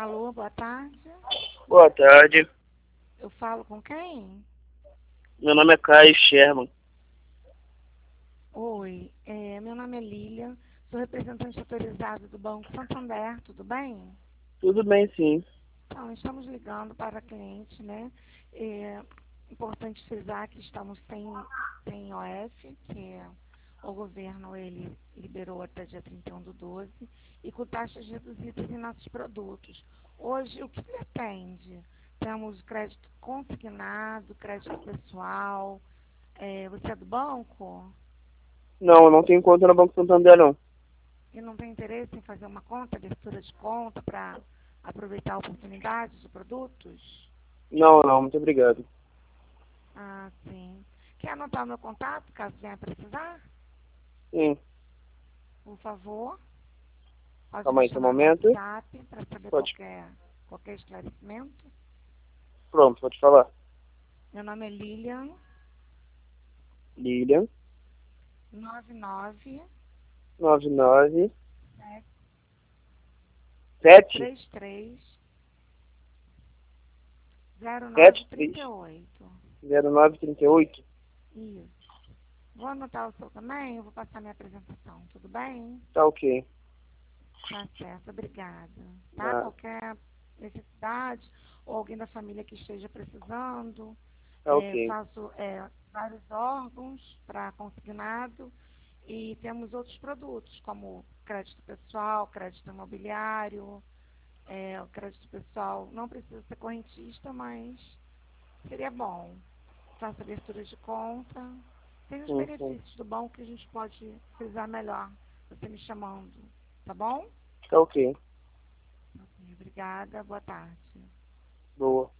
Alô, boa tarde. Boa tarde. Eu falo com quem? Meu nome é Caio Sherman. Oi, meu nome é Lília, sou representante autorizado do Banco Santander, tudo bem? Tudo bem, sim. Então, estamos ligando para cliente, né? É importante frisar que estamos sem OF, que o governo ele liberou até dia 31/12, e com taxas reduzidas em nossos produtos. Hoje, o que pretende? Temos crédito consignado, crédito pessoal. Você é do banco Não, eu não tenho conta no Banco Santander, não. e não tem interesse em fazer uma conta, abertura de conta para aproveitar oportunidades de produtos? Não, não, muito obrigado. Ah, sim. Quer anotar o meu contato, caso venha precisar? Sim, Por favor, pode calma me aí, só um chamar no momento. WhatsApp para saber Pode. qualquer esclarecimento. Pronto, pode falar. Meu nome é Lilian, Lilian, 99 99 7 33 73 0938. 0938. Isso. Vou anotar o seu também, eu vou passar minha apresentação, tudo bem? Tá ok. Tá certo, obrigada. Tá? Ah, Qualquer necessidade ou alguém da família que esteja precisando, tá ok. faço vários órgãos para consignado e temos outros produtos, como crédito pessoal, crédito imobiliário. O crédito pessoal não precisa ser correntista, mas seria bom. Faço abertura de conta. Tem os Sim, sim. benefícios do banco que a gente pode frisar melhor, você me chamando. Tá bom? Tá ok. Ok, obrigada. Boa tarde. Boa.